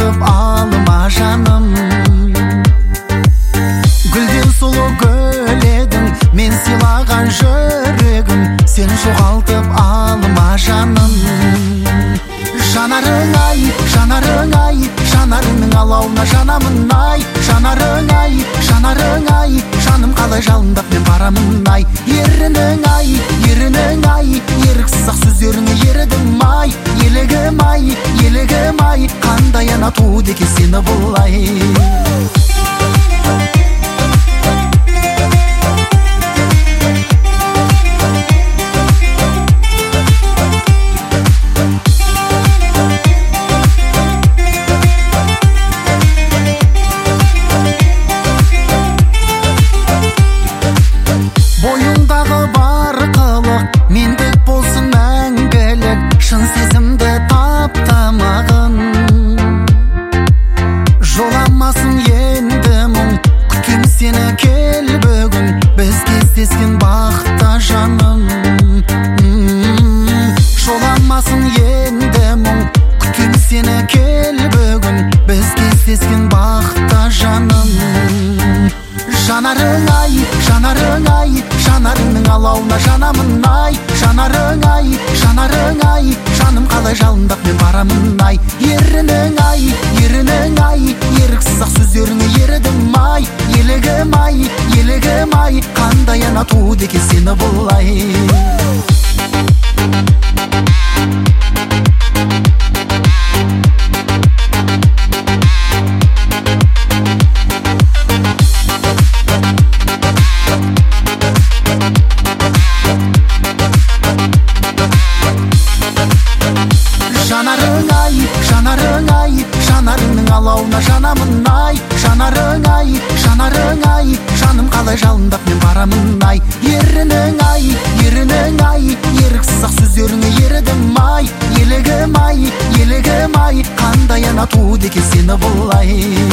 жоғалтып алма жаным. Гүлден сұлу гүл едің, мен сыйлаған жүрегім, сен жоғалтып алма жаным. Жанарың ай, жанарың ай, жанарыңның алауына жанамын ай. Жанарың ай, жанарың ай, жаным қалай жалындап мен барамын ай. Ерінің ай, ерінің ай, еріксіз ақ сөздеріңе ерідім ай. Елігім ай, елігім ай, қандай ана туды екен сені бұлай. Бойыңдағы бар қылық мендік болсын мәңгілік, шын сезімді таптамағын. Жоламасын енді мұң, күтем сені кел бүгін, біз кездескен бақта жаным. Жоламасын енді мұң, күтем сені кел бүгін, біз кездескен бақта жаным. Жанарың ай, жанарың ай, жанарыңның алауына жанамын ай. Жанарың ай, жанарың ай, жаным қалай жалындап мен барамын ай. Ерінің ай, ерінің ай, еріксіз ақ сөздеріңе ерідім ай. Елігім ай, елігім ай, қандай ана туды екен сені бұлай. Жанарың ай, жанарың ай, жанарыңның алауына жанамын ай. Жанарың ай, жанарың ай, жаным қалай жалындап мен барамын ай. Ерінің ай, ерінің ай, еріксіз ақ сөздеріңе ерідім ай. Елігім ай, елігім ай, қандай ана туды екен сені бұлай.